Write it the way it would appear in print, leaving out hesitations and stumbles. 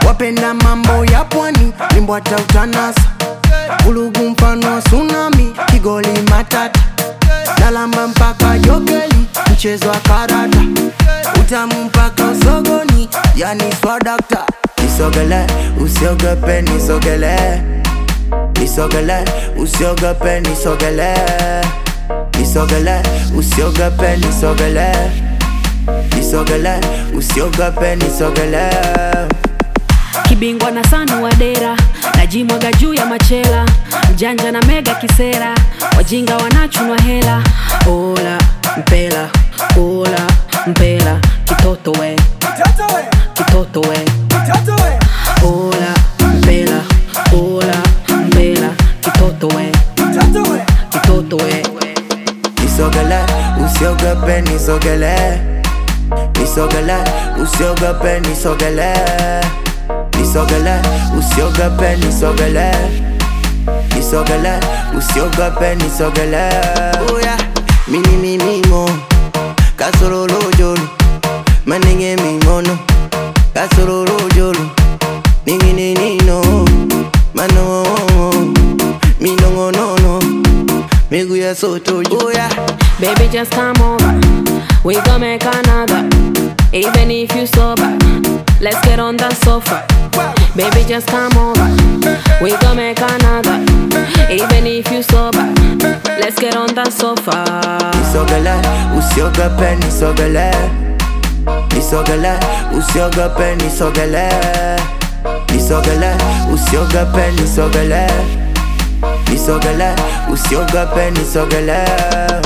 wapenda mambo ya pwani, limbwata utanasa. Ulugu mfano wa tsunami, kigoli matata. Nalamba mpaka jokeli, mchezo wa karata. Utamu mpaka usogoni, yani swadakta. Nisogele, usiogope nisogele. Nisogele, usiogope nisogele. Nisogele, usiogope nisogele. Nisogele, usiogope nisogele. Kibingwa na Sanu Wadera, najimwaga juu ya machela. Mjanja na mega kisera, wajinga wanachunwa hela. Ola mpela, ola mpela, kitoto we, kitoto we. Ola mpela, ola mpela, kitoto we, kitoto we. Nisogele, usiogope nisogele. Nisogele, usiogope nisogele. Nisogele, usiogope nisogele. Nisogele, usiogope nisogele. Oh yeah, mini mimo, kasorolo jolo, maninge mimono, kasorolo jolo, ningine nino, mano, minongo no, migu ya soto. Oh yeah, baby just come over, we gon' make another. Even if you sober, let's get on the sofa. Baby just come over, we gon' make another. Even if you sober, let's get on the sofa. Nisogele, usiogope nisogele. Nisogele, usiogope nisogele. Nisogele, usiogope nisogele. Nisogele, usiogope nisogele.